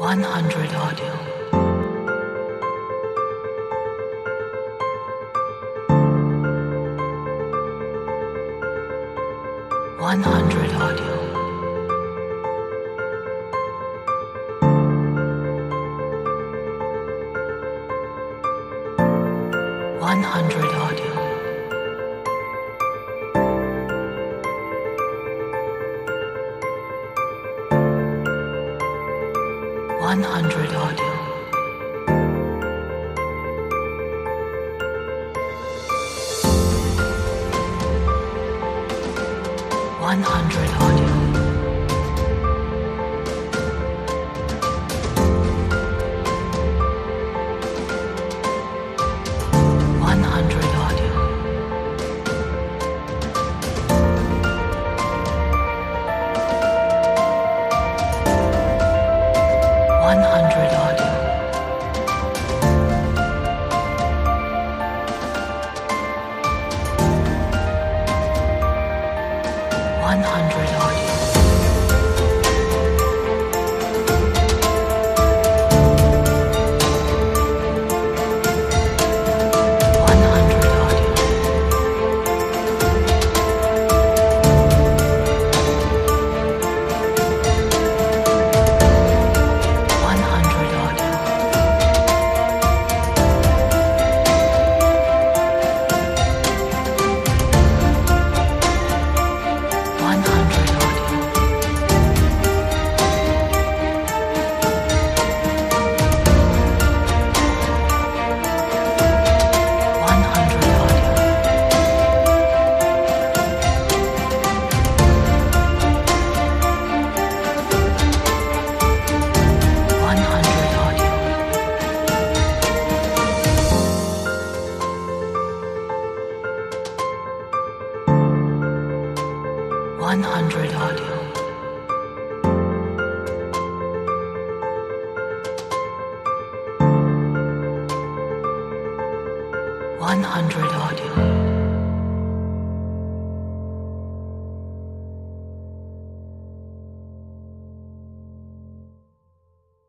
100 audio. 100 audio. 100 audio. 100 audio. 100 audio. 100 audio. 100 audio. 100 audio. 100 audio. 100 audio. 100 audio. 100 audio. 100 audio. 100 audio. 100 audio.